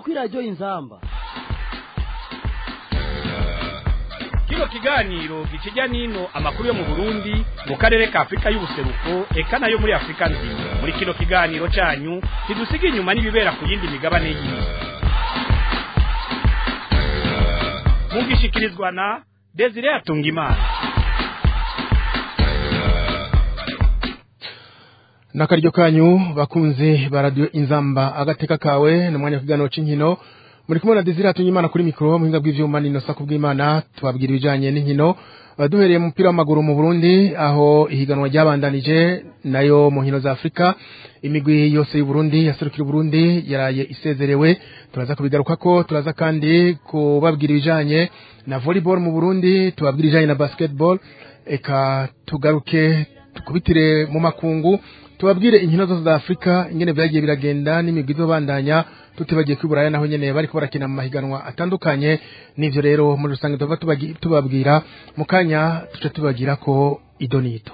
kuri radio Inzamba. Kino kiganiro gikijya nino amakuru yo mu Burundi mu karere ka Afrika y'ubuseruko eka nayo muri Afrika nzima. Muri kino kiganiro cyanyu kidusiga inyuma n'ibibera ku yindi migabane y'isi. Mugishikirizwa na Desire Atungimana. Nakaryo kanyu bakunze ba radio Inzamba agateka kawe n'umwanya w'ikiganiro c'inkino muri kumwe na Desire Atungimana kuri mikro muhinga bw'ivyuma nino sakubw'Imana tubabwira ibijanye n'inkino duhereye mu mupira w'amaguru mu Burundi aho ihiganwa ryabandanije nayo mu nkino za Afrika imigwi yose y'u Burundi yaserukira Burundi yaraye isezerewe turaza kubigarukako turaza kandi kubabwira ibijanye na volleyball mu Burundi tubabwira ibijanye na basketball eka tugaruke tukubitire mu makungu tubabwire inkino zose za Afrika ingene byagiye biragenda n'imigwi zobandanya tutibagiye kwiburaya naho nyene bariko barakina mu mahiganwa atandukanye nivyo rero muri rusange tuva tubabwira mu kanya tuce tubagira ko idonito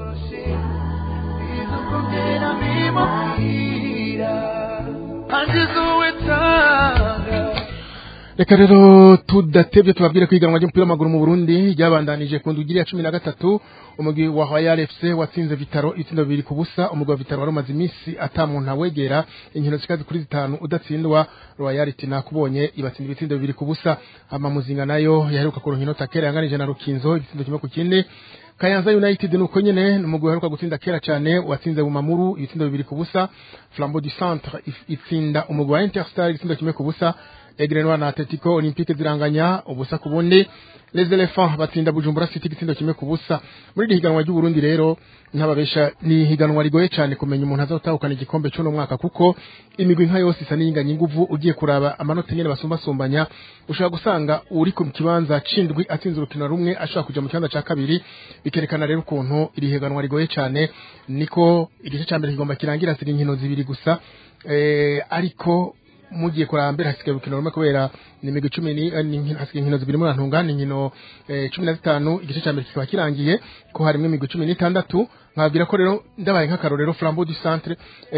Reka rero tudatebye tubabwire kwiganwa ry'umupira w'amaguru mu Burundi ryabandanije ku ndugiri ya 13 umugwi wa Royal FC watsinze Vitaro ibitsindo 2 ku busa umugwi wa Vitaro warumaze imisi atamuntu awegera inkino zikazi kuri 5 udatsindwa Royal tina kubonye ibatsinda ibitsindo 2 ku busa amamuzinga nayo yaheruka ku nkino takera yanganije na Rukinzo igitsindo kimwe ku kindi Kayanza United nuko nyene numugwi waheruka gutsinda kera cyane watsinze Bumamuru ibitsindo 2 ku busa Flambeau du Centre itsinda umugwi wa Interstar igitsindo kimwe ku busa Egrenwa na Atletico Olympique ziranganya ubusa kubundi Les Elephants batsinda Bujumbura City igitsindo kimwe ku busa muri higanwa ry'u Burundi rero ntababesha ni higanwa rigoye cyane kumenya umuntu azotahukana igikombe cyo no mwaka kuko imigwi nka yose isa n'inganya inguvu ugiye kuraba amanota nyene basumbasumbanya ushaka gusanga uri ku kibanza cindwi atsinze urukino rumwe ashaka kuja mu kibanza ca kabiri bikerekana rero ukuntu iri higanwa rigoye cyane niko igice ca mbere kigomba kirangira ziri inkino zibiri gusa ariko mugiye kurambera hasigaye urukino rumwe kubera ni imigwi 10 hasigaye inkino zibiri mu ntungane inkino 15 igice ca mbere kikaba kirangiye ko harimwe imigwi 16 nkabwira ko rero ndabaye nk'akarorero Flambeau du Centre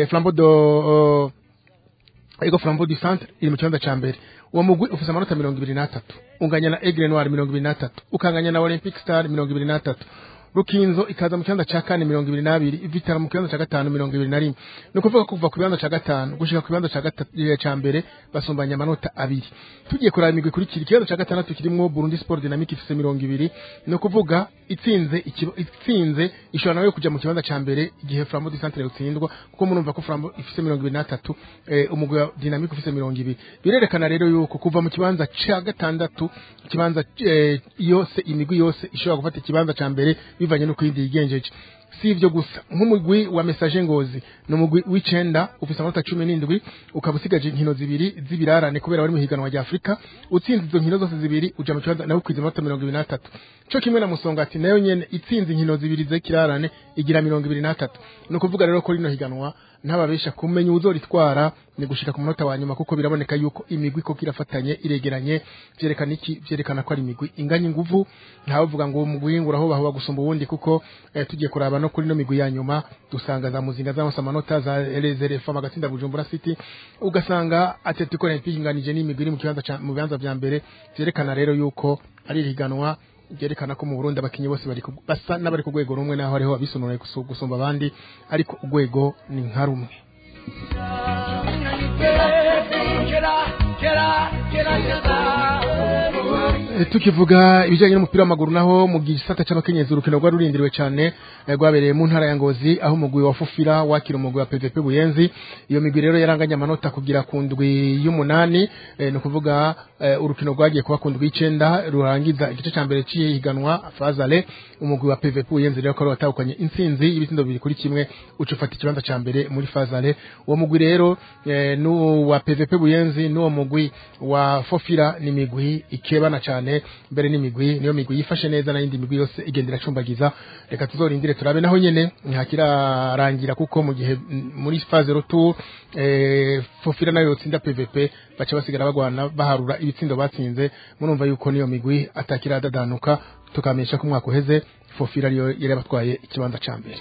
Flambeau du Centre iri mu kibanza ca mbere uwo mugwi ufise amanota 23 unganya na Aigle Noir 23 ukanganya na Olympic Star 23 Rukinzo ikaza mu kibanza ca 422 Vitara mu kibanza ca 521 no kuvuga kuva ku kibanza ca 5 gushika ku kibanza ca mbere basumbanya amanota abiri tugiye kuraba imigwi kuri kiri kibanza ca 6 kirimo Burundi Sport Dynamique ifise 20 no kuvuga itsinze ishobora yo kuja mu kibanza ca mbere igihe Flambeau du Centre utsindwa kuko munumva ko Flambeau ifise 23 umugwi wa Dynamique ufise 20 birerekana rero yuko kuva mu kibanza ca 6 kibanza yose imigwi yose ishobora gufata ikibanza ca mbere bivanye no kwindi yigenjeje si ivyo gusa nk'umugwi wa Message Ngozi no mugwi w'icenda ufise amanota 17 ukabusigaje inkino zibiri zibirarane kubera bari mu higanwa rya Afrika utsinze izo nkino zose zibiri uja mu kibanza nawe kwiza amanota 23 cyo kimwe na Musongati nayo nyene itsinze inkino zibiri zekirarane igira 23 no kuvuga rero ko rino higanwa ntababesha kumenya uzoritwara ni gushika ku munota wa nyuma kuko biraboneka yuko imigwi ko kirafatanye iregeranye vyerekana ko ari imigwi inganya inguvu ntavuga ngo umugwi nguraho baho bagusumba ubundi kuko tugiye kuraba no kuri no migwi ya nyuma dusanga za muzinga za amanota za Les Elephants magatsinda Bujumbura City ugasanga Atletico Olympique inganije n'imigwi iri mu bibanza vya mbere vyerekana rero yuko ari higanwa byerekana ko mu Burundi abakinyi bose bari basa n'abari ku rwego rumwe naho ariho abisonore gusumba abandi ariko urwego ni nka rumwe tukivuga ibijanye n'umupira w'amaguru naho mu gisata c'abakenyezi urukino rwa rurindiriwe cyane rwabereye mu ntara ya Ngozi aho umugwi wa Fufira wakira umugwi wa PVP Buyenzi iyo migwi rero yaranganya amanota kugira ku ndwi y'umunani no kuvuga urukino rwagiye kuba ku ndwi y'icenda rurangiza igice ca mbere c'ihiganwa Fazale umugwi wa PVP Buyenzi rero ko watahukanye intsinzi y'ibitindo 2 kuri kimwe ucufata ikibanza ca mbere muri Fazale uwo mugwi rero no wa PVP Buyenzi no mugwi wa Fufira ni migwi ikebana cyane mbere n'imigwi niyo migwi yifashe neza na yindi migwi yose igendera cumbagiza reka tuzorindire turabe naho nyene ntakirarangira kuko mu gihe muri phase retour Fofira nayo yotsinda PVP baca basigara bagwana baharura ibitsindo batsinze murumva yuko niyo migwi atakira dadanuka tukamenyesha ko mwaka uheze Fofira ariyo yari batwaye ikibanza ca mbere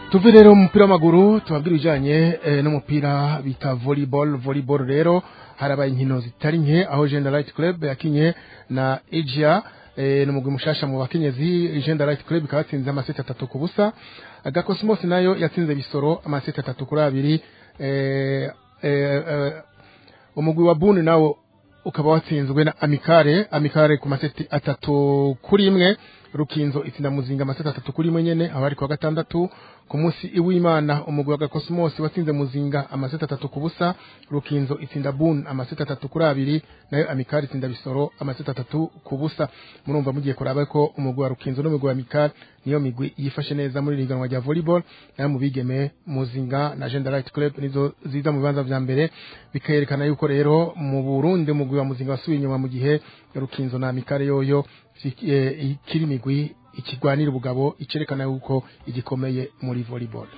tuve rero mu mupira w'amaguru tubabwira ibijanye n'umupira bita volleyball rero harabaye inkino zitari nke aho Gender Light Club yakinye na Asia n'umugwi mushasha mu bakenyezi Gender Light Club ikatsinze amaseti 3 ku busa Gakosmos nayo yatsinze Bisoro amaseti 3 kuri 2 umugwi wa Bune nawo ukaba watsinzwe na Amicare ku maseti 3 kuri 1 Rukinzo itsinda Muzinga amaseti 3 kuri 1 nyene abari kwa gatandatu ku munsi iw'Imana umugwi wa Gakosmos watsinze Muzinga amaseti 3 ku busa Rukinzo itsinda Bune amaseti 3 kuri 2 nayo Amicare itsinda Bisoro amaseti 3 ku busa murumva mugiye kuraba ko umugwi wa Rukinzo n'umugwi wa Amicare niyo migwi yifashe neza muri liganwa rya volleyball nayo mu bigeme Muzinga na Gender Light Club nizo ziza mu bibanza vya mbere bikerekana yuko rero mu Burundi umugwi wa Muzinga wasubiye inyuma mu gihe Rukinzo na Amicare yoyo ikiri migwi ikigwanira ubugabo icerekana yuko igikomeye muri volleyball.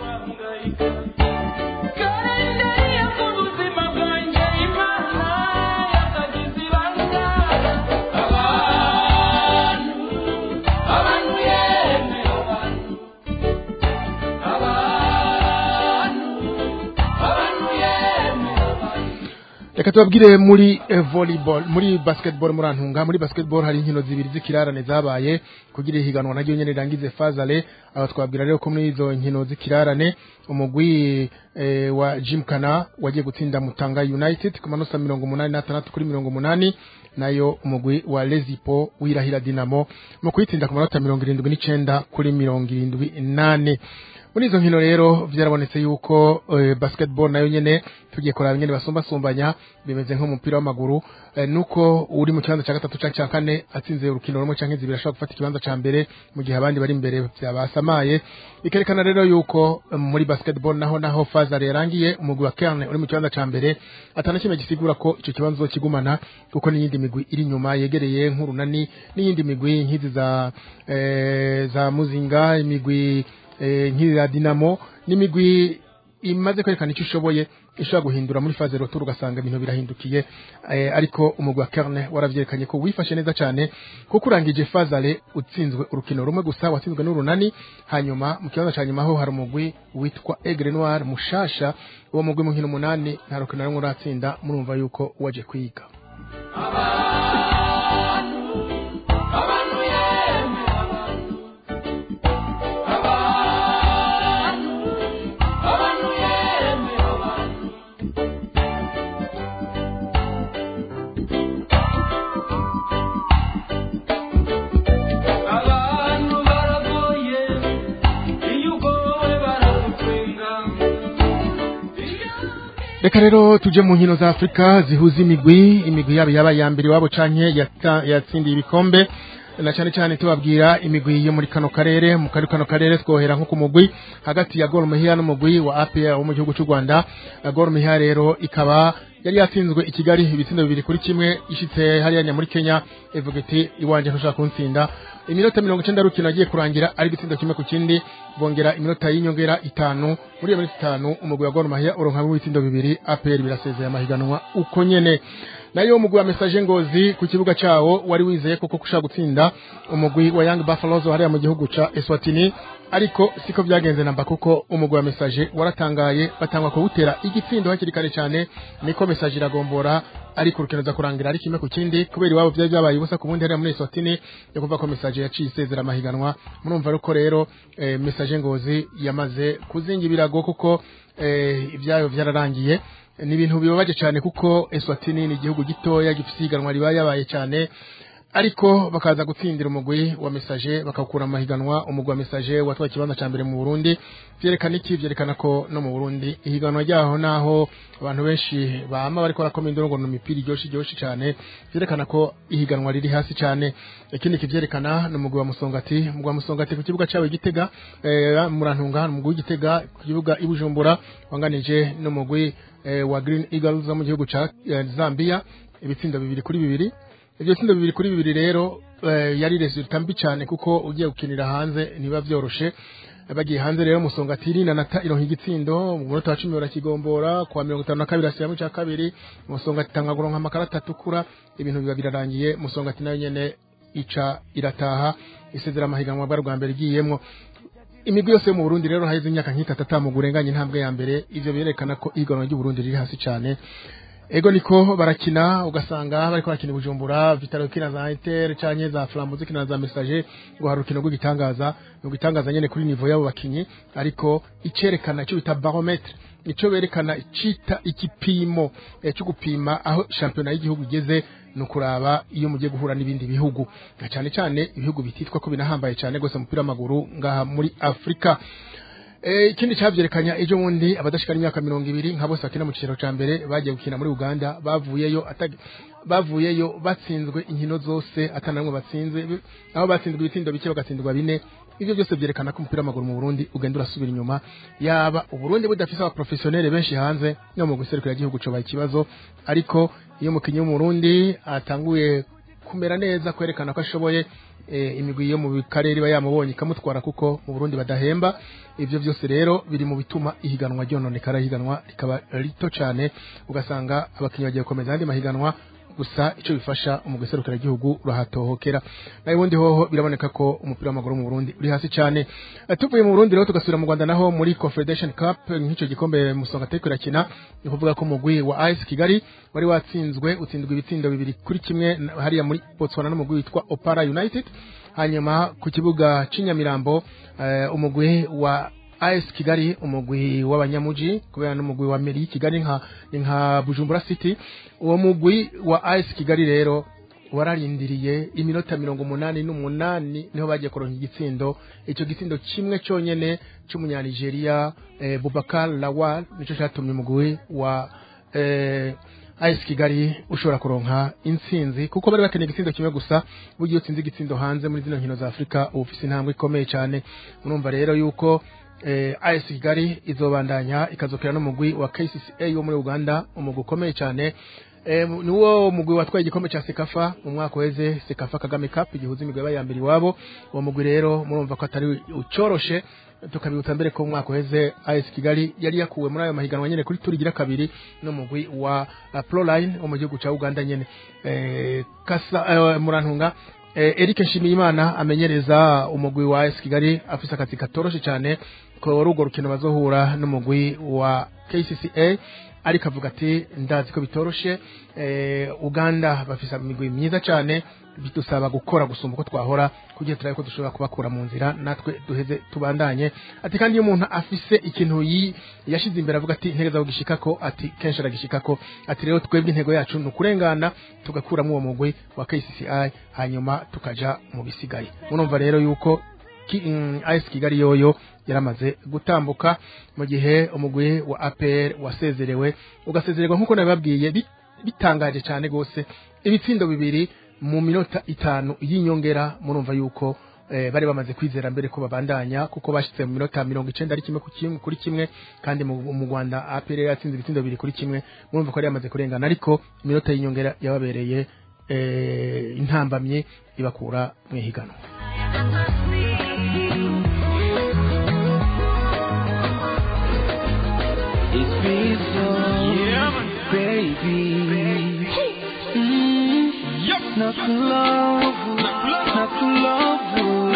Reka tubabwire muri volleyball muri basketball murantunga muri basketball hari inkino zibiri zikirarane zabaye kugira ihiganwa naryo nyene rangize fazale aba twabwira rero ko muri izo nkino zikirarane umugwi wa Jimkana wagiye gutsinda Mutanga United ku manota 86 kuri 80 nayo umugwi wa Lezipo wirahira Dinamo mu kwitsinda ku manota 79 kuri 78 muri izo nkino rero byarabonetse yuko basketball nayo nyene tugiye kuraba nyene basumba bimeze nko mupira w'amaguru nuko uri mu kibanza cya gatatu cya kane atsinze urukino rumwe canke zibiri ashobora gufata ikibanza ca mbere mu gihe abandi bari imbere byabasamaye bikerekana rero yuko muri basketball naho fazare yarangiye umugwi wa Kerne uri mu kibanza ca mbere atanakimwe gisigura ko ico kibanzo kigumana kuko n'iyindi migwi iri nyuma yegereye nk'urunani n'iyindi migwi nk'izi za Muzinga imigwi nk'ira Dinamo n'imigwi imaze kwerekana icyo ushoboye ishobora guhindura muri faze retour ugasanga ibintu birahindukiye ariko umugwi wa Kerne waravyerekanye ko wifashe neza cyane kuko urangije fazale utsinzwe urukino rumwe gusa watsinzwe n'urunani hanyuma mu kibanza ca nyuma ho hari umugwi witwa Aigle Noir mushasha uwo mugwi mu nkino 8 nta rukino rumwe uratsinda murumva yuko waje kwiga Reka rero tuje mu nkino za Afrika zihuza imigwi yaba ya mbere wabo canke yatsindiye ibikombe na cyane tubabwira imigwi yo muri kano karere mu kano karere twohera nko ku mugwi hagati ya Gor Mahia n'umugwi wa APR wo mu gihugu cy'u Rwanda Gor Mahia rero ikaba yari yatsinzwe i Kigali ibitsindo 2 kuri 1 ishitse hariya muri Kenya ivuga iti iwanje ntushaka kuntsinda iminota 90 rukino agiye kurangira ari bitsindo kimwe ku kindi bongera iminota y'inyongera 5 muri 5 umugwi wa Gor Mahia uronka ibitsindo 2 APR birasezeye amahiganwa uko nyene nayo umugwi wa Message Ngozi ku kibuga cyawo wari wizeye koko kushaka gutsinda umugwi wa Young Buffaloes hariya mu gihugu ca Eswatini ariko siko byagenze namba kuko umugwi wa Message waratangaye batangwa ko gutera igitsindo hakiri kare cyane niko Message iragombora ariko urukino za kurangira ari kimwe ku kindi kubera iwabo byabaye ubusa ku bundi hariya muri Eswatini yo kuva ko Message yaciye isezera amahiganwa murumva ruko rero Message Ngozi yamaze kuzinga ibirago kuko ibyayo byararangiye ni ibintu bibabaje cyane kuko Eswatini ni igihugu gitoya gifite iganwa ribaye yabaye cyane ariko bakaza gutsindira umugwi wa Message bakakura amahiganwa umugwi wa Message watwaye ikibanza ca mbere mu Burundi vyerekana ko no mu Burundi ihiganwa ryaho naho abantu benshi bama bariko barakoma indongo no mipira iryoshye cyane vyerekana ko ihiganwa riri hasi cyane ikindi kivyerekana no mugwi wa Musongati ku kibuga cyawe Gitega murantunga umugwi w'Igitega ku kibuga ibujumbura wanganije no mugwi wa Green Eagles mu gihugu ca Zambia ibitsindo 2 kuri 2 ibyo tsindo 2 kuri 2 rero yari resultat mbi cyane kuko ugiye gukinira hanze niba byoroshe bagiye hanze rero Musongati na nata ironka igitsindo mu munota wa 10 barakigombora kwa 52 asiya mu cya kabiri Musongati tanga guronka amakarata atukura ibintu biba birarangiye Musongati nayo nyene ica irataha isezera amahiganwa bwa rwa mbere giyemwo imigwi yose yo mu Burundi rero haize imyaka nk'itatu atamugurenganye intambwe ya mbere ivyo birerekana ko ihiganwa ry'u Burundi riri hasi cyane ego niko barakina ugasanga bariko bakina Bujumbura Vitalo kina za Inter canke za Flambeau zikina za Messager ngo harukino rw'igitangaza no gitangaza nyene kuri niveau yabo bakinyi ariko icerekana cyo bita barometre ico berekana cita ikipimo cyo gupima aho championnat y'igihugu igeze no kuraba iyo mugiye guhura n'ibindi bihugu cyane cyane ibihugu bititwa ko binahambaye cyane gose mu mupira w'amaguru ngaha muri Afrika. Ikindi cyavyerekanya ejo wundi abadashikana imyaka 200 nka bose bakina mu cicero ca mbere bagiye gukina muri Uganda bavuyeyo batsinzwe inkino zose atanamwe batsinze aho batsinzwe ibitsindo bike bagatsindwa 4 ivyo byose byerekana ko umupira w'amaguru mu Burundi ugenda urasubira inyuma yaba uburundi budafise aba professionnels benshi hanze no mu guserukira igihugu cyo baye kibazo ariko iyo mukinyi mu Burundi atanguye kumera neza kwerekana ko ashoboye imigwi yo mu karere bayamubonye kamutwara kuko mu Burundi badahemba ivyo byose rero biri mu bituma ihiganwa ryononekara higanwa rikaba rito cyane ugasanga abakinyi bagiye gukomeza andi mahiganwa gusa ico bifasha umugeserukira igihugu urahatohokera nayo bundi hoho biraboneka ko umupira w'amaguru mu Burundi uri hasi cyane tuvuye mu Burundi rero tugasubira mu Rwanda naho muri Confederation Cup nk'ico gikombe musonga teko irakina ni kuvuga ko mugwi wa AS Kigali wari watsindwe utsindwa ibitsindo 2-1 hariya muri Botswana n'umugwi witwa Opara United hanyuma ku kibuga Cinyamirambo umugwi wa AS Kigali umugwi w'abanyamuji kubera n'umugwi wa Meri Kigali nka Bujumbura City uwo mugwi wa AS Kigali rero wararindiriye iminota 88 niho bagiye koronka igitsindo ico gitsindo kimwe cyonyene cy'umunya Nigeria Boubacar Lawal nico cyatumye umugwi wa AS Kigali ushobora kuronka intsinzi kuko bari bakeneye igitsindo kimwe gusa bugiye utsinze igitsindo hanze muri zino nkino za Afrika ufise intambwe ikomeye cyane urumva rero yuko AS Kigali izobandanya ikazokera n'umugwi wa KCCA wo muri Uganda umugwi ukomeye cyane niwo umugwi watwaye igikombe cya Sekafa mu mwaka weze Sekafa Kagame Cup igihuza imigwi ya mbere wabo uwo mugwi rero murumva ko atari ucoroshe tukabibutsa mbere ko mu mwaka weze AS Kigali yari yakuwe muri ayo mahiganwa nyene kuri turigira kabiri n'umugwi wa Proline wo mu gihugu cya Uganda nyene Murantunga Eric Nshimiyimana amenyereza umugwi wa AS Kigali afisa akazi katoroshe cyane ko rugo rukino bazohura n'umugwi wa KCCA ariko avuga ati ndazi ko bitoroshe Uganda bafisa imigwi myiza cyane bidusaba gukora gusumba ko twahora kugira turabe ko dushobora kubakura mu nzira natwe duheze tubandanye ati kandi iyo umuntu afise ikintu yashize imbere avuga ati ntegeza kugishikako ati kenshi aragishikako ati rero twebwe intego yacu no kurengana tugakura mu uwo mugwi wa KCCI hanyuma tukaja mu bisigaye munumva rero yuko AS Kigali yoyo yaramaze gutambuka mu gihe umugwi wa APR wasezerewe ugasezererwa nkuko nababwiye bitangaje cyane gose ibitsindo 2 mu minota 5 y'inyongera murumva yuko bari bamaze kwizera mbere ko babandanya kuko bashitse mu minota 90 ari kimwe kuri kimwe kandi mu Rwanda APR yatsinze ibitsindo 2-1 murumva ko ari yamaze kurengana ariko iminota y'inyongera yababereye intambamye ibakura mu higanwa. It's been so, baby. Not to love you, not to love you.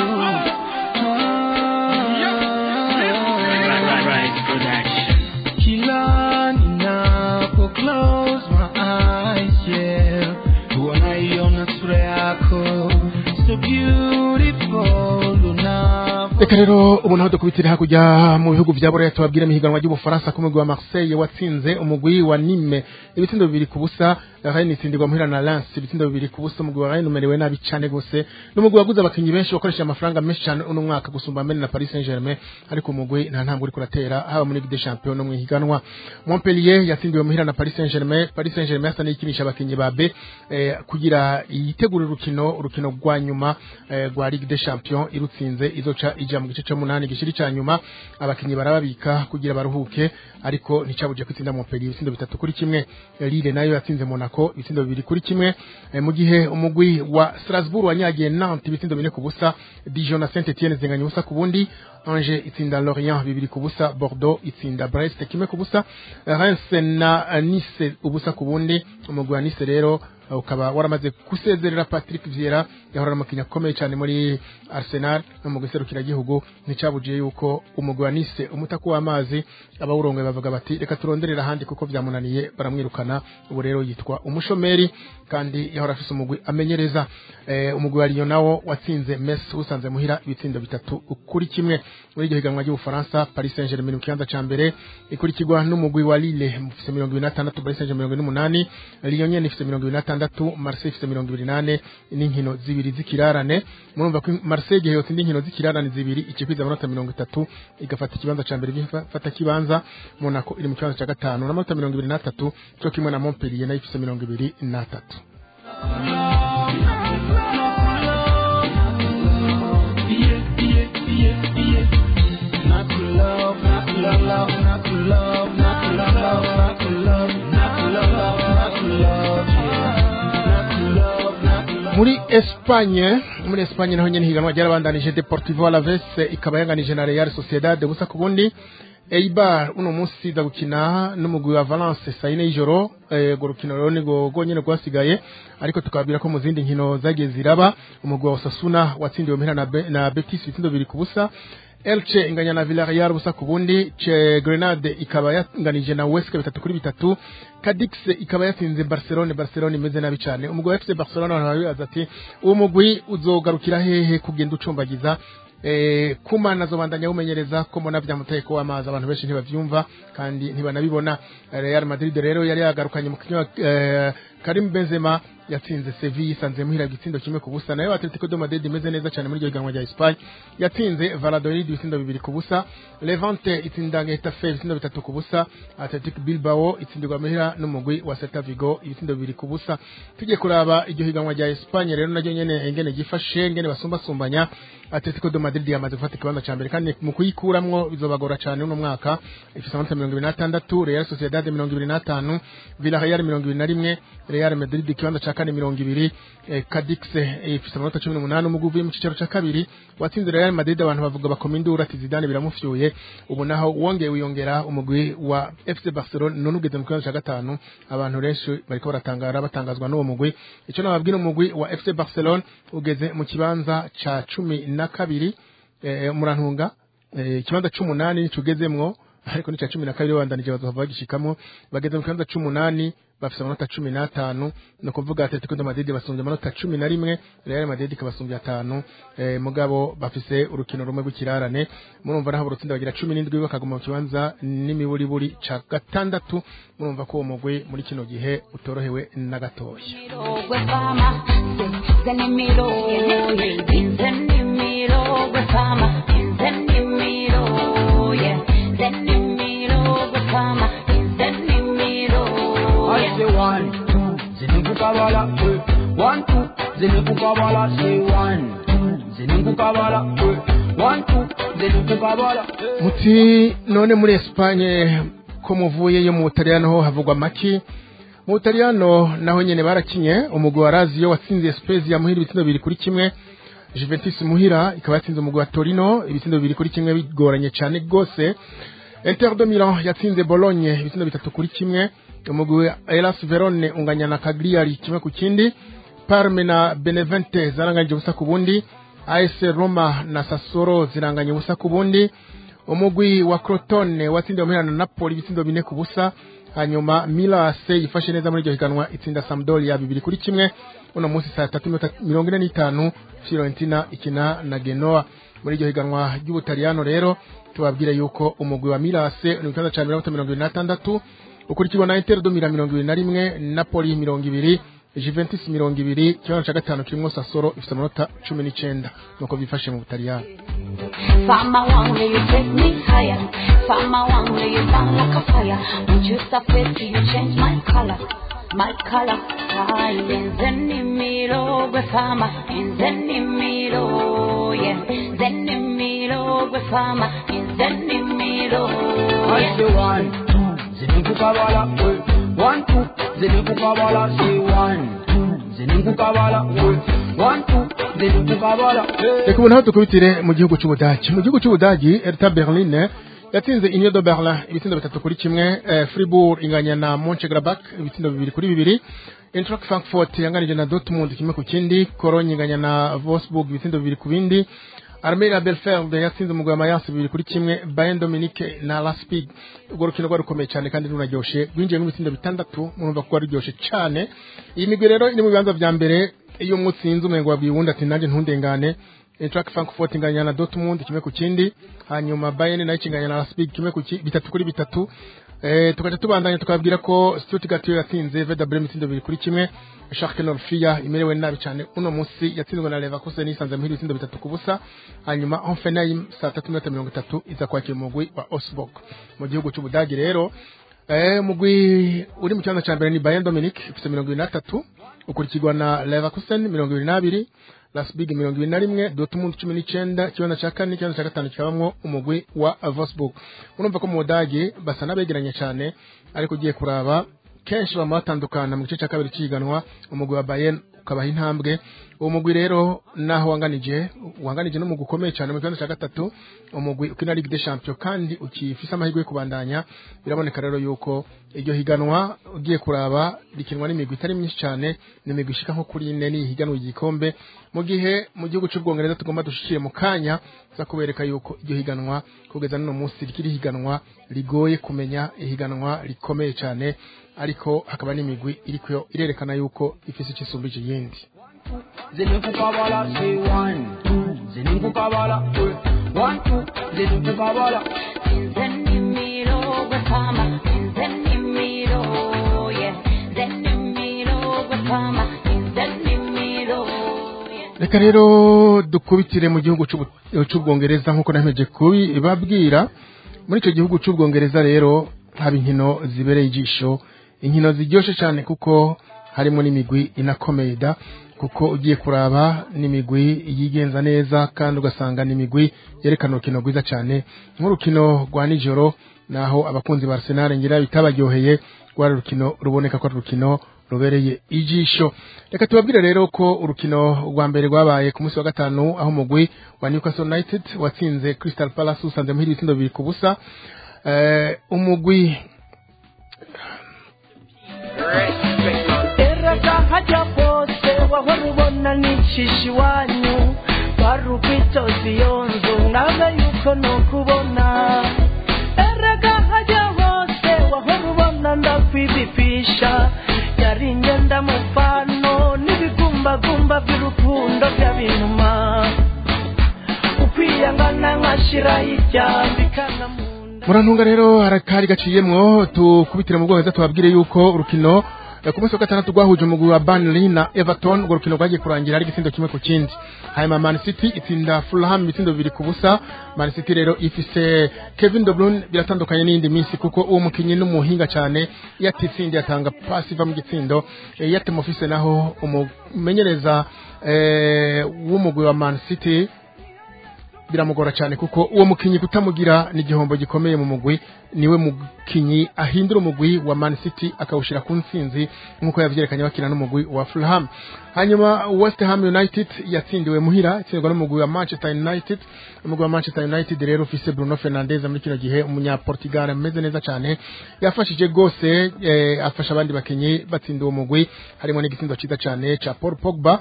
Right production. Kila ninapo close my eyes, yeah. Wanaiona sura yako, so beautiful, Reka rero umuntu aho dukubitira hakujya mu bihugu bya Buraya tubabwira imihiganwa y'Ubufaransa ku mugwi wa Marseille watsinze umugwi wa Nîmes ibitsindo 2-0 Rennes itsindirwa muhira na Lens ibitsindo 2-0 umugwi wa Rennes umerewe nabi cyane gose n'umugwi waguze abakinyi benshi bakoresha amafaranga menshi cyane uno mwaka gusumba mbere na Paris Saint-Germain ariko umugwi nta ntambwe uri kuratera haba muri Ligue des Champions no mu higanwa. Montpellier yatsindiwe muhira na Paris Saint-Germain asa n'ikinisha abakinyi ba B kugira yitegura urukino rwa nyuma rwa Ligue des Champions irutsinze izoca ija mu gice cya 8 gishiri cya nyuma abakinyi barababika kugira baruhuke ariko nticabuje kwitsinda Montpellier ibitsindo 3-1 Lille nayo yatsinze Monaco ibitsindo 2-1 mu gihe umugwi wa Strasbourg wanyagiye Nantes ibitsindo 4-0 Dijon na Saint-Etienne zinganya ubusa ku bundi Angers itsinda Lorient 2-0 Bordeaux itsinda Brest 1-0 Reims na Nice ubusa ku bundi umugwi wa Nice rero ukaba waramaze kusezerera Patrick Vieira yahora mu kinyakomeye cyane muri Arsenal no mu guserukira gihugu nticabujiye yuko umugwi wa Nice umutaku w'amazi abawurongoye bavuga bati reka turonderera handi kuko byamunaniye baramwirukana ubu rero yitwa umushomeri kandi yahora afise umugwi amenyereza umugwi wa Lyon nawo watsinze Metz usanze muhira ibitsindo bitatu kuri kimwe muri iryo higanwa ry'Ubufaransa. Paris Saint-Germain mu kibanza ca mbere ikurikirwa n'umugwi wa Lille mufise 26, Paris Saint-Germain 28, Lyon nyene ifise 26, Marseille ifise 28 n'inkino zibiri zikirarane. Murumva ko Marseille gihe yotsinda inkino zikirarane zibiri ikikwiza amanota 30 igafata ikibanza ca mbere bifata kibanza. Monaco iri mu kibanza ca gatanu n'amanota 23 cyo kimwe na Montpellier nayo ifise 23. Muri Espagne naho nyene higanwa ryarabandanije Deportivo Alaves ikaba yanganije na Real Sociedad busa kubundi. Eibar uno munsi da gukina n'umugwi wa Valence sayine y'ijoro gorukino rero nigo gonyene gwasigaye ariko tukabwira ko mu zindi nkino zagiye ziraba umugwi wa Osasuna watsindiwe mpera na Betis ibitsindo 2 ku busa. Elche inganya na Villarreal busa kubundi. Grenade ikaba yanganije na Huesca 3-3. Cadix ikaba yatsinze Barcelona imeze nabi cyane. Umugwi wa FC Barcelona arabibaza ati uwo mugwi uzogarukira hehe kugenda ucumbagiza kuma nazobandanya umenyereza ko mbona vyamuteye ko amazi abantu benshi ntibavyumva kandi ntibanabibona. Real Madrid rero yari yagarukanye mu kinywa Karim Benzema yatsinze Sevilla isanze muhira gitsindo kimwe ku busa. Nayo Atletico de Madrid imeze neza cyane muri iryo higanwa rya Espagne yatsinze Valladolid ibitsindo 2 ku busa. Levante itsinda Getafe ibitsindo 3 ku busa. Athletic Bilbao itsindirwa muhira n'umugwi wa Celta Vigo ibitsindo 2 ku busa. Tujye kuraba iryo higanwa rya Espagne rero naryo nyene engene gifashe ngene basumbasumbanya. Atletico de Madrid yamaze gufata ikibanza ca mbere kandi mu kuyikuramwo bizobagora cyane uno mwaka ifise 26, Real Sociedad 25, Villarreal 21, Real Madrid ikibanza ca kane 20, Cadix ifise 18. Umugwi mu cicaro ca kabiri watsinze Real Madrid abantu bavuga bakomindura ati Zidane biramufyuye. Ubu naho wiyongera umugwi wa FC Barcelona none ugeze mu kibanza ca gatanu abantu renshi bariko batangazwa n'uwo mugwi. Ico nababwira umugwi wa FC Barcelona ugeze mu kibanza ca 12 murantunga ikibanza 18 nicugezemwo ariko ni ca 12 wandanije bazova bagishikamo bageze mu kibanza 18 bafise amanota 15 no kuvuga Atletico de Madrid basumbye amanota 11 Real Madrid ikabasumbye 5 mugabo bafise urukino rumwe rw'ikirarane murumva naho urutsinda bagira 17 bakaguma mu kibanza n'imiburiburi ca gatandatu. Murumva ko uwo mugwi muri kino gihe utorohewe na gatoya. One, two, zinukukabala, 1, 2, zinukukabala, say 1, 2, zinukukabala, 1, 2, zinukukabala. Muti none muri Espagne ko muvuye yo mu Butaliyano ho havugwa maki. Mu Butaliyano naho nyene barakinye umugwi wa Lazio watsinze Spezia muhira ibitsindo 2 kuri kimwe. Juventus muhira ikaba yatsinze umugwi wa Torino ibitsindo 2 kuri kimwe bigoranye cyane gose. Inter de Milan yatsinze Bologna ibitsindo 3 kuri kimwe. Umugwi Hellas Verona unganya na Cagliari kimwe ku kindi. Parme na Benevento zaranganye ubusa ku bundi. AS Roma na Sassuolo ziranganye ubusa ku bundi. Umugwi wa Crotone watsindiwe muhira na Napoli ibitsindo 4 ku busa. Hanyuma Milan AC yifashe neza muri iryo higanwa itsinda Sampdoria 2 kuri kimwe. Uno munsi saa 3:45 Fiorentina ikina na Genoa muri iryo higanwa ry'Ubutaliyano. Rero tubabwire yuko umugwi wa Milan AC ni kibanza ca 26 ukurikirwa na Inter de Milan 21, Napoli 20, Juventus 20, kibanza ca gatanu kirimo Sassuolo ifite amanota 19 nuko bifashe mu Butaliyano. Fama wangu you take me higher. Fama wangu you sound like a fire. When you stop it, you change my color. My color. Zenimiro gwe fama. Zenimiro, yeah. Zenimiro gwe fama. Zenimiro, yeah. Say 1, 2, zinukukabala, 1, 2, zinukukabala, say 1, 2, zinukukabala, 1, 2, zinukukabala. Reka ubu naho tukubitire mu gihugu cy'Ubudagi. Mu gihugu cy'Ubudagi Hertha Berlin yatsinze Union de Berlin ibitsindo 3 kuri kimwe. Fribourg inganya na Mönchengladbach ibitsindo 2 kuri 2. Eintracht Frankfurt yanganije na Dortmund kimwe ku kindi, Cologne inganya na Wolfsburg ibitsindo bibiri ku bindi, Armenia Belfeld yatsinze umugwi wa Mayence 2-1, Bayern Dominique na Leipzig urwo rukino rwa rukomeye cyane kandi runaryoshe rwinjiye mu bitsindo bitandatu, murumva ko rwaryoshe cyane. Iyi migwi rero iri mu bibanza vya mbere, iyo mutsinze umengo wabwiwundi ati nanje ntundengane. Eintracht Frankfurt inganya na Dortmund kimwe ku kindi, hanyuma Bayern nayo inganya na Leipzig kimwe ku bitatu kuri bitatu. Tukaje tubandanya tukabwira ko Stuttgart yatsinze Werder Bremen ibitsindo 2-1, Schalke 04 imerewe nabi cyane uno munsi yatsinzwe na Leverkusen isanze muhiri ibitsindo 3-0, hanyuma Hoffenheim saa 3:30 iza kwakira umugwi wa Augsburg mu gihugu cy'Ubudagi. Rero umugwi uri mu kibanza cya mbere ni Bayern Dominique ufite 23, ukurikirwa na Leverkusen 22, Leipzig 21, Dortmund 19, kibanza cya kane, kibanza cya gatanu kibamwo umugwi wa Wolfsburg. Urumva ko mu Budagi basa nabegeranye cyane, ariko ugiye kuraba kenshi bamatandukana mu gice cya kabiri cyiganwa, umugwi wa Bayern ukabaha intambwe. Uwo mugwi rero naho wanganije no mu gukomeye cyane mu kibanza cya gatatu, umugwi ukina Ligue des Champions kandi ukifisa amahirwe yo kubandanya. Biraboneka rero yuko iryo higanwa ugiye kuraba rikinwa n'imigwi itari myinshi cyane, n'imigwi ishika nko kuri 4 ni higanwa igikombe, mu gihe mu gihugu cy'Ubwongereza tugomba dushikire mu kanya za kubereka yuko iryo higanwa kugeza no munsi rikiri higanwa rigoye kumenya, ihiganwa rikomeye cyane, ariko hakaba n'imigwi iriko irerekana yuko ifise ikisumbije yindi. Zinukukabala say 1 2 zinukukabala 1 2 zinukukabala Zenimiro Gotama, Zenimiro, yeah, Zenimiro Gotama, Zenimiro, yeah. Reka rero dukubitire mu gihugu cy'Ubwongereza nkuko nameje kubibabwira. Muri icyo gihugu cy'Ubwongereza rero haba inkino zibereye ijisho, inkino ziryoshe cyane kuko harimo n'imigwi inakomeye da, kuko ugiye kuraba n'imigwi yigenza neza kandi ugasanga n'imigwi yerekana urukino rwiza cyane, nk'urukino rwa nijoro naho abakunzi ba Arsenal ngira bitabaryoheye, rwa rukino ruboneka ko rukino rubereye ijisho. Reka tubabwire rero ko urukino rwa mbere rwabaye ku munsi wa gatanu, aho umugwi wa Newcastle United watsinze Crystal Palace usanze muhiri ibitsindo 2-0. Umugwi haja pose wahorubona nicisha iwanyu barubitozi yonzo naga yuko no kubona erega haja hose wahorubona ndakwibipisha yari ngenda mufano n'ibigumbagumba by'urukundo by'abinuma ukwiyangana nkashira y'icyambikana munda. Murantunga rero harakari gaciyemwo, tukubitira mu Bwongereza tubabwire yuko urukino ku munsi wa gatandatu rwahuje umugwi wa Burnley na Everton, urwo rukino rwagiye kurangira ari igitsindo kimwe ku kindi. Hanyuma Man City itsinda Fulham ibitsindo 2-0. Man City rero ifise Kevin De Bruyne, biratandukanye n'indi minsi kuko uwo mukinyi n'umuhinga cyane, yatitsindi yatanga pass iva mu gitsindo, yatemofise naho umumenyereza w'umugwi wa Man City biramugora cyane kuko uwo mukinyi kutamugira ni igihombo gikomeye mu mugwi. Niwe mukinyi ahindura umugwi wa Man City akawushira ku ntsinzi nkuko yavyerekanye bakina n'umugwi wa Fulham. Hanyuma West Ham United yatsindiwe muhira, itsindwa n'umugwi wa Manchester United. Umugwi wa Manchester United rero ufise Bruno Fernandes muri kino gihe, umunya Portugal ameze neza cyane, yafashije gose afasha abandi bakinyi batsinda uwo mugwi, harimo n'igitsindo cyiza cyane cha Paul Pogba.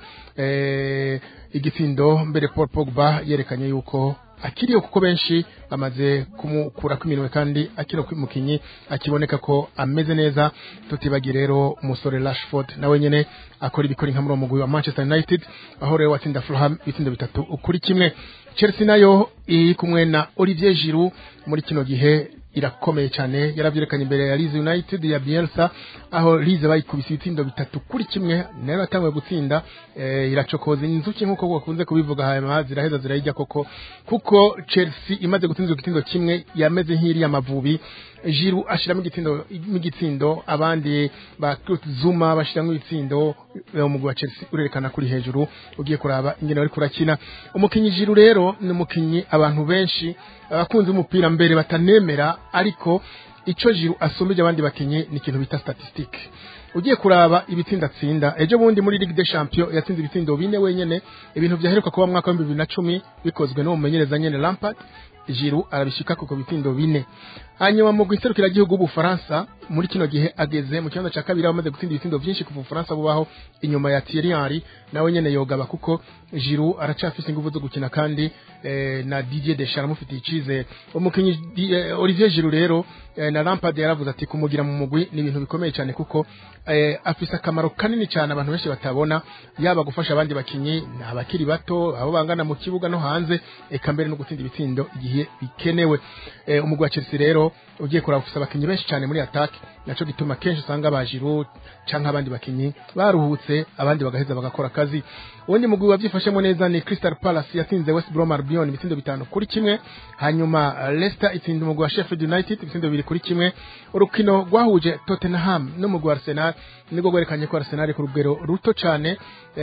Igitsindo mbere Paul Pogba yerekanye yuko akiriyo kuko benshi bamaze kumukura kwiminwe kandi akiro mukinyi akiboneka ko ameze neza. Tutibagire rero umusore Rashford nawe nyene akora ibikora nka muri umugwi wa Manchester United, aho rero watsinda Fulham ibitsindo 3-1. Chelsea nayo iri kumwe na Olivier Giroud muri kino gihe irakomeye cyane, yaravyerekanye imbere ya Leeds United ya Bielsa, aho Leeds bayikubise ibitsindo 3-1, nayo atangwe gutsinda. Iracokoza inzuki nkuko bakunze kubivuga, hanyuma ziraheza zirayijya kuko Chelsea imaze gutsinda igitindo kimwe yameze nk'iri y'Amavubi. Giroud ashiramo igitsindo, abandi ba Zuma bashiramo ibitsindo, umugwi wa Chelsea urerekana kuri hejuru. Ugiye kuraba ingene bari kurakina umukinyi Giroud rero ni umukinyi abantu benshi abakunze umupira mbere batanemera, ariko ico Giroud asombeje abandi bakinyi ni ikintu bita statistique. Ugiye kuraba ibitsinda tsinda, ejo bundi muri Ligue des Champions yatsinze ibitsindo 4 wenyene, ibintu byaheruka kuba mwaka wa 2010 bikozwe no mumenyereza nyene Lampard. Giroud arabishika kuko bitsindo 4. Hanyuma mu gwiserukira gihugu b'Ufaransa muri kino gihe ageze mu kibanza ca kabiri amaze gutsinda ibitsindo byinshi kuva Ufaransa bubaho inyuma ya Thierry Henry nawe nyene yogaba kuko Giroud aracafise ingufu zo gukina kandi na Didier Deschamps amufitiye icizere umukinyi Olivier Giroud rero na Lampard yaravuze ati kumugira mu mugwi ni ibintu bikomeye cyane kuko afise akamaro kanini cyane abantu benshi batabona yaba gufasha abandi bakinyi abakiri bato abo bangana mu kibuga no hanze eka mbere no gutsinda ibitsindo igihe bikenewe umugwi wa Chelsea rero ugiye kurafisa abakinyi benshi cyane muri attack naco gituma kenshi usanga ba Giroud canke abandi bakinyi baruhutse abandi bagaheza bagakora akazi ubundi mugwi wavyifashemo neza ni Crystal Palace yatsinze West Brom Albion ibitsindo 5-1 hanyuma Leicester itsinda umugwi wa Sheffield United ibitsindo 2-1 urukino rwahuje Tottenham n'umugwi wa Arsenal niko gwerekanye ko Arsenal ku rugero ruto cyane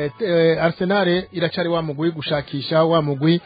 Arsenal iracari wa mugwi gushakisha wa mugwi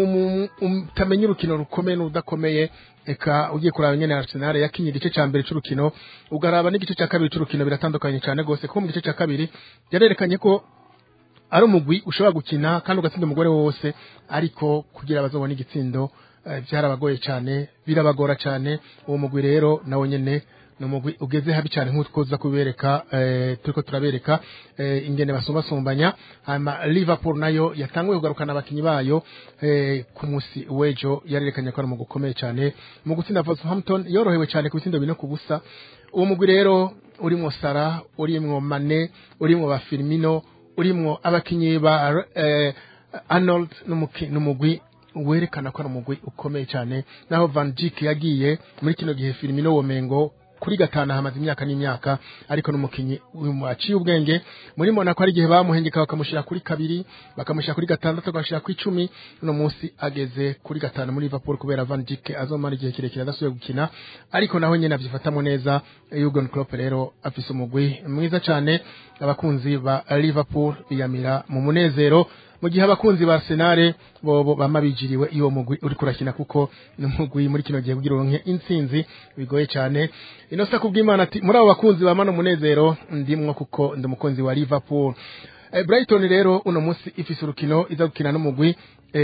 utamenya urukino rukomeye n'udakomeye eka ugiye kuraba nyene Arsenal yakinye igice ca mbere c'urukino ugaraba n'igice ca kabiri c'urukino biratandukanye cyane gose ko mu gice ca kabiri yarerekanye ko ari umugwi ushobora gukina kandi ugatsinda umugore wose ariko kugira bazobona igitsindo byarabagoye cyane birabagora cyane uwo mugwi rero nawo nyene no mugwi ugeze habi cyane nk'utwoza kubereka turiko turabereka ingene basumbasumbanya hama Liverpool nayo yatanguye kugarukana abakinyi bayo ku musi wejo yarerekanye ko ari mu gukomeye cyane mu gutsinda Wolverhampton yorohewe cyane ku bitsindo bine ku busa uwo mugwi rero urimo Salah urimo Mane urimo ba Firmino urimo abakinyi ba Arnold n'umugwi werekana ko ari umugwi ukomeye cyane naho Van Dijk yagiye muri kino gihe Firmino womengo kuri gatana hamaze imyaka n'imyaka ariko n'umukinyi aciye ubwenge muri Monaco ari gihe bamuhengeka bakamushira kuri kabiri bakamushira kuri gatandatu bagashira kuri 10 no munsi ageze kuri gatanu muri Liverpool kubera Van Dijk azomara igihe kirekire adasuye gukina ariko naho nyene avyifatamo neza Jurgen Klopp rero afise umugwi mwiza cyane abakunzi ba Liverpool biyamira mu munezero mu gihe abakunzi ba Arsenal bobo bamabijiriwe iyo mugwi uri kurakina kuko n'umugwi muri kino gihe kugira uronke intsinzi bigoye cyane inosa kubw'Imana ati muri abo bakunzi ba mano munezero ndimwo kuko ndumukunzi wa Liverpool Brighton rero uno munsi ifise urukino iza gukina n'umugwi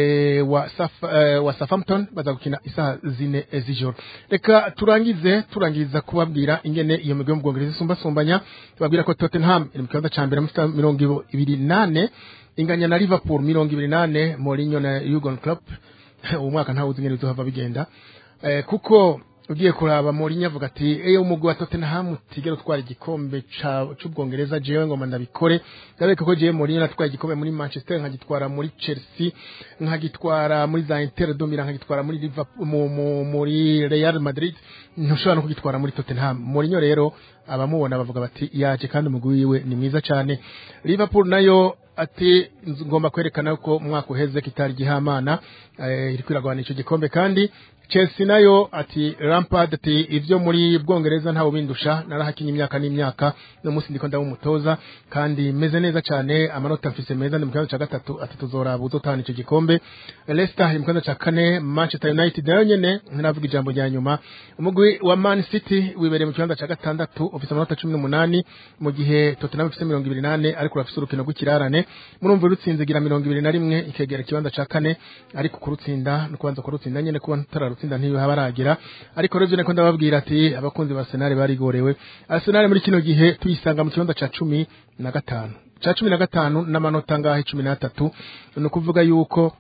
wa Southampton baza gukina isaha 4 z'ijoro reka turangiza kubabwira ingene iyo migwi mu Bwongereza isumbasumbanya tubabwira ko Tottenham iri mu kibanza ca mbere mu 28 inganya na Liverpool 28 Mourinho na Jurgen Klopp umwaka ntawe uzi ngene bizohava bigenda kuko ugiye kuraba Mourinho avuga ati umugwi wa Tottenham tigera utwara igikombe c'ubwongereza jewe ngoma ndabikore ndabeka ko jewe Mourinho natwaye igikombe muri Manchester nkagitwara muri Chelsea nkagitwara muri za Inter de Milan nkagitwara muri Liverpool muri Real Madrid ntushobora no kugitwara muri Tottenham Mourinho rero abamubona bavuga bati yaje kandi umugwi wiwe ni mwiza cyane Liverpool nayo ati ngomba kwerekana ko mwaka uheze kitari gihamana iri kwiragwana ico gikombe kandi Chelsea nayo ati Lampard ati ivyo muri Bwongereza ntawo bindusha narahakinye imyaka n'imyaka no musi ndiko ndabumutoza kandi meze neza cyane amanota mfise meza ni mu kibanza ca gatatu ati tuzoraba uzotahana ico gikombe Leicester mu kibanza ca kane Manchester United nayo nyene naravuga ijambo rya nyuma umugwi wa Man City wibereye mu kibanza ca gatandatu ufise amanota 18 mu gihe Tottenham ifise 28 ariko urafise urukino rw'ikirarane murumva rutsinze gira 21 ikegera kibanza ca kane ariko kurutsinda no kubanza kurutsinda nyene kuba ntararutsinda ntiyo habaragira ariko revyo nako ndababwira ati abakunzi ba Arsenal barigorewe Arsenal muri kino gihe tuyisanga mu kibanza ca 15 ca 15 n'amanota ngahe 13 no kuvuga yuko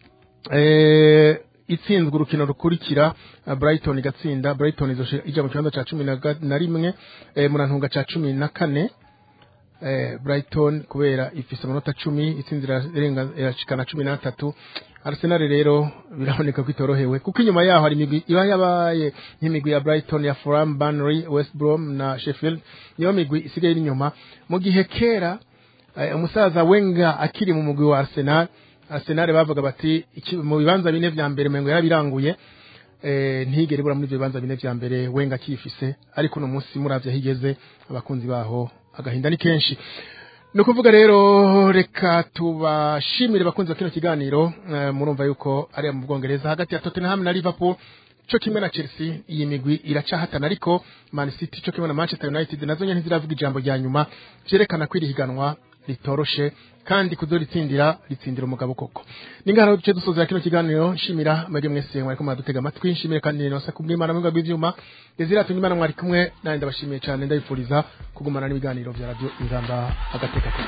itsinzwe urukino rukurikira Brighton igatsinda Brighton izoshe ija mu kibanza ca 11 murantunga ca 14 Brighton kubera ifise amanota 10 itsinzira irashikana 13 Arsenal rero biraboneka kwitorohewe kuko inyuma yaho hari imigwi iba yabaye nk'imigwi ya Brighton ya Fulham Burnley West Brom na Sheffield niyo migwi isigaye inyuma mu gihe kera umusaza Wenger akiri mu mugwi wa Arsenal bavuga bati mu bibanza bine vya mbere mengo yarabiranguye ntigere bura muri bibanza bine vya mbere Wenger akifise ariko no munsi muravye higeze abakunzi baho agahinda ni kenshi no kuvuga rero reka tubashimire bakunzi bakino kiganiro murumva yuko ari mu Bwongereza hagati ya Tottenham na Liverpool cyo kimwe na Chelsea iyi migwi iracahatana ariko Man City cyo kimwe na Manchester United nazo nyene ziravuga ijambo rya nyuma cyerekana kwirihiganwa ritoroshe kandi kudoritsindira ritsindira umugabo koko ningana duce dusozera kino kiganiro nshimira mwege mwese mwari kumwe dutega amatwi nshimire kandi nose kubwimana mu bw'ivyuma Desire Tungimana mwari kumwe nandi ndabashimiye cyane ndabifuriza kugumana n'ibiganiro vya radio Inzamba agateka ko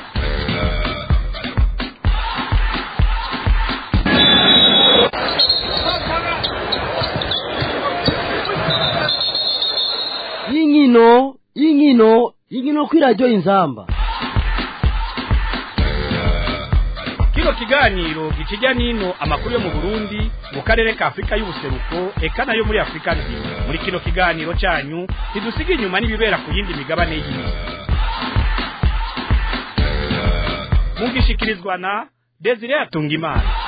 Inkino kuri radio Inzamba. Kino kiganiro gikijya nino amakuru yo mu Burundi mu karere ka Afrika y'ubuseruko eka nayo muri Afrika nzima. Muri kino kiganiro cyanyu ntidusiga inyuma n'ibibera ku yindi migabane y'isi. Mugishikirizwa na Desire Tungimana.